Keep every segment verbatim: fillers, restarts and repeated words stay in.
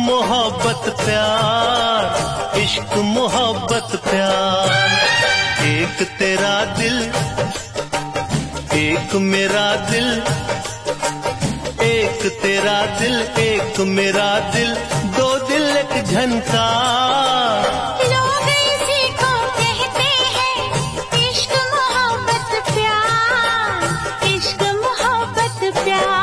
मोहब्बत प्यार, इश्क मोहब्बत प्यार। एक तेरा दिल, एक मेरा दिल, एक तेरा दिल, एक मेरा दिल, दो दिल एक झनकार। लोग इसी को कहते हैं इश्क मोहब्बत प्यार, इश्क मोहब्बत प्यार।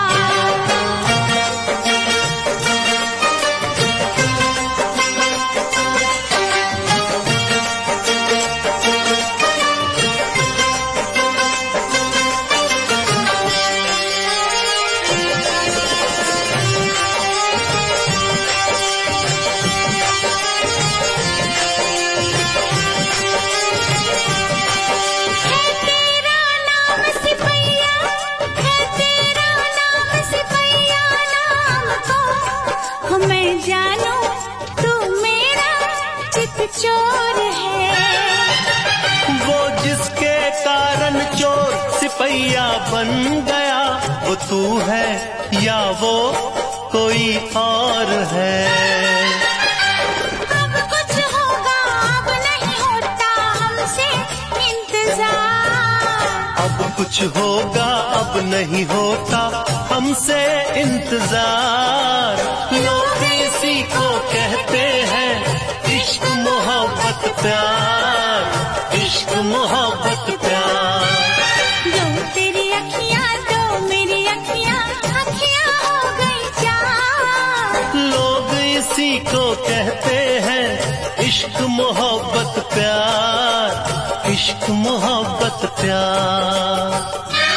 जानू तू मेरा चित चोर है, वो जिसके कारण चोर सिपैया बन गया, वो तू है या वो कोई और है। अब कुछ होगा अब नहीं होता हमसे इंतजार, अब कुछ होगा अब नहीं होता हमसे इंतजार। लोग इसी को कहते हैं इश्क मोहब्बत प्यार, इश्क मोहब्बत प्यार। दो तेरी अखियां, दो मेरी अखियां, अखियां हो गई चार। लोग इसी को कहते हैं इश्क मोहब्बत प्यार, इश्क मोहब्बत प्यार।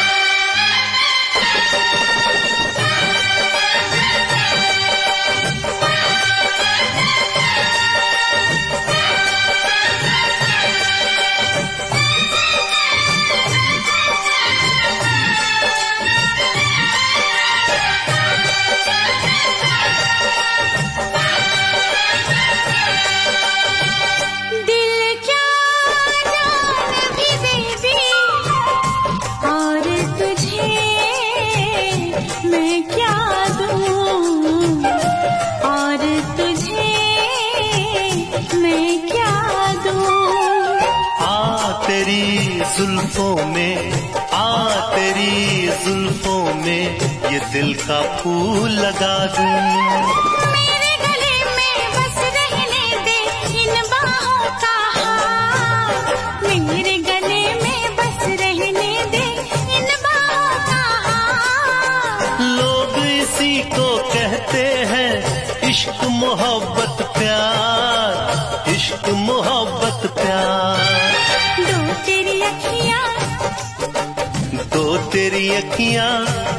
जुल्फों में आ तेरी जुल्फों में ये दिल का फूल लगा दूं। मेरे गले में बस रहने दे इन बाहों का हार, मेरे गले में बस रहने दे इन बाहों का हार। लोग इसी को कहते हैं इश्क मोहब्बत प्यार, इश्क मोहब्बत प्यार। दो तेरी अखियां, दो तेरी अखियां,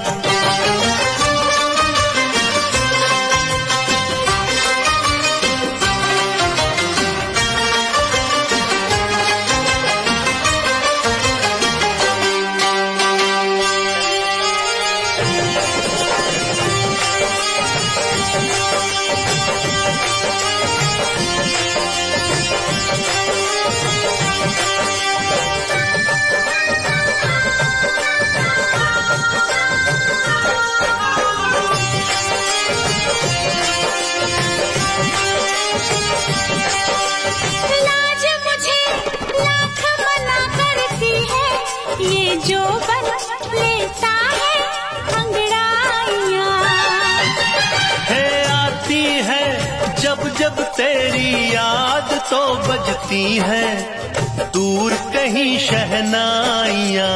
जो बन लेता है अंगड़ाइयाँ, है आती है जब जब तेरी याद तो बजती है दूर कहीं शहनाइयाँ।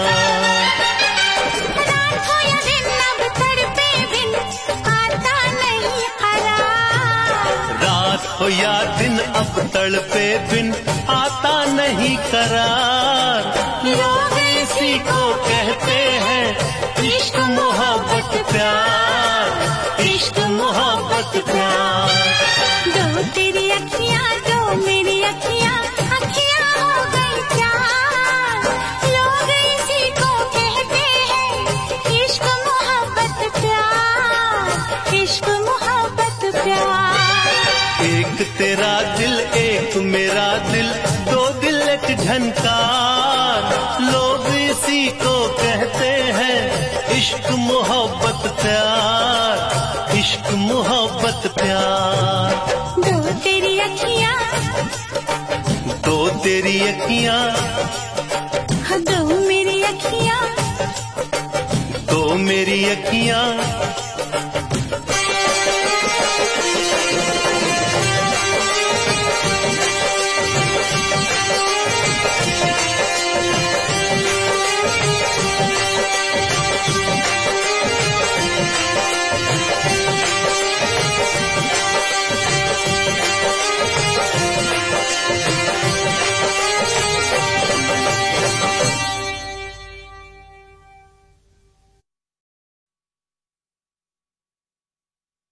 रात हो या दिन अब तड़पे बिन आता नहीं करार, रात हो या दिन अब तड़पे बिन आता नहीं करार। लोग इसी को कहते हैं इश्क मोहब्बत प्यार, इश्क मोहब्बत प्यार। दो तेरी अखियां, दो मेरी अखियां, अखियां हो गई चार। लोग इसी को कहते हैं इश्क मोहब्बत प्यार, इश्क मोहब्बत प्यार। एक तेरा दिल, एक मेरा दिल, दो दिल एक झनकार। लोग इसी को कहते हैं इश्क मोहब्बत प्यार, इश्क इश्क मोहब्बत प्यार। दो तेरी अखियां, दो तेरी अखियां, हाँ दो मेरी अखियां, दो मेरी अखियां,